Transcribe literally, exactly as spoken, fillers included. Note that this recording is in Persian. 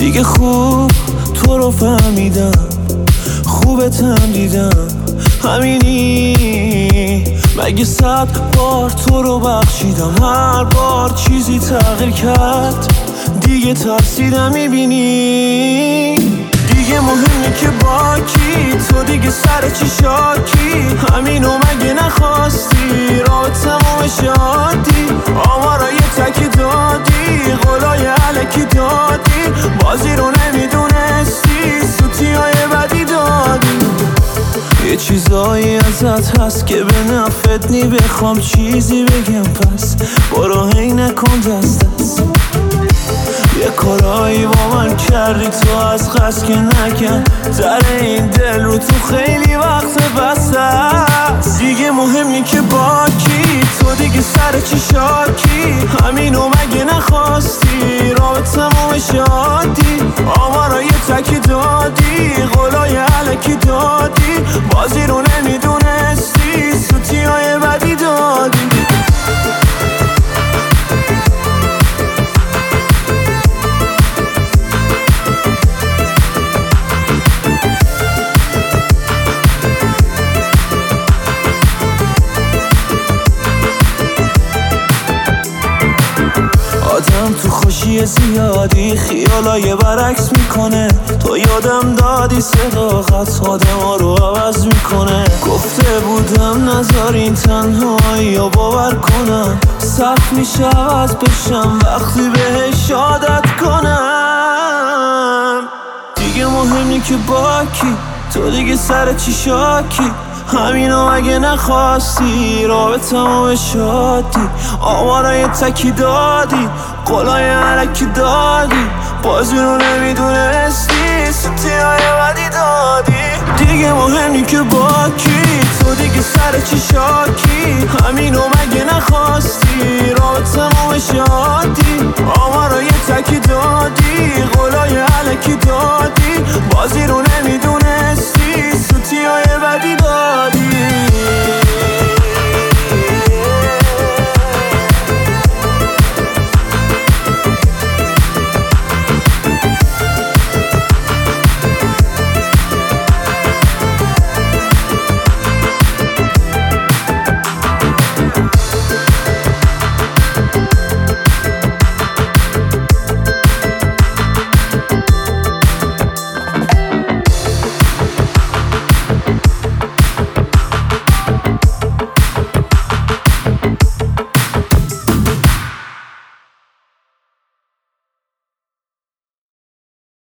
دیگه خوب تو رو فهمیدم، خوبتم دیدم، همینی. مگه صد بار تو رو بخشیدم، هر بار چیزی تغییر کرد، دیگه ترسیدم میبینی. دیگه مهمه که با کی، تو دیگه سر چی شاکی، همینو مگه نخواستی، راه تموم شادی، آمارای تکی دادی، قولای علکی دادی، بازی رو نمیدونستی، سوتی های بدی دادی. یه چیزایی ازت هست که به نفت نی، بخوام چیزی بگم پس برو هی نکن دست دست. یه کارایی با من کردی تو از قصد که نکن، در این دل رو تو خیلی وقت بسته است. دیگه مهمی که با کی، تو دیگه سر چی شاکی، همینو مگه نخواستی، راه تموم شادی، آمارای تکی دادی، قولای علکی دادی، بازی رو نمیدونستی، سوتی های بدی دادی. آدم تو خوشی زیادی خیالای برعکس میکنه، تو یادم دادی صداقت آدم ها رو عوض میکنه. گفته بودم نذارین تنهایی یا باور کنم، سخت میشه عوض بشم وقتی بهش عادت کنم. دیگه مهمی که با کی، تو دیگه سر چی شاکی، همینو مگه نخواستی، راه به تمام شادی، آمارای تکی دادی، قولای علکی دادی، بازی رو نمیدونستی، سوتی های بدی دادی. دیگه مهمی که با کی، تو دیگه سر چی شاکی، همینو مگه نخواستی،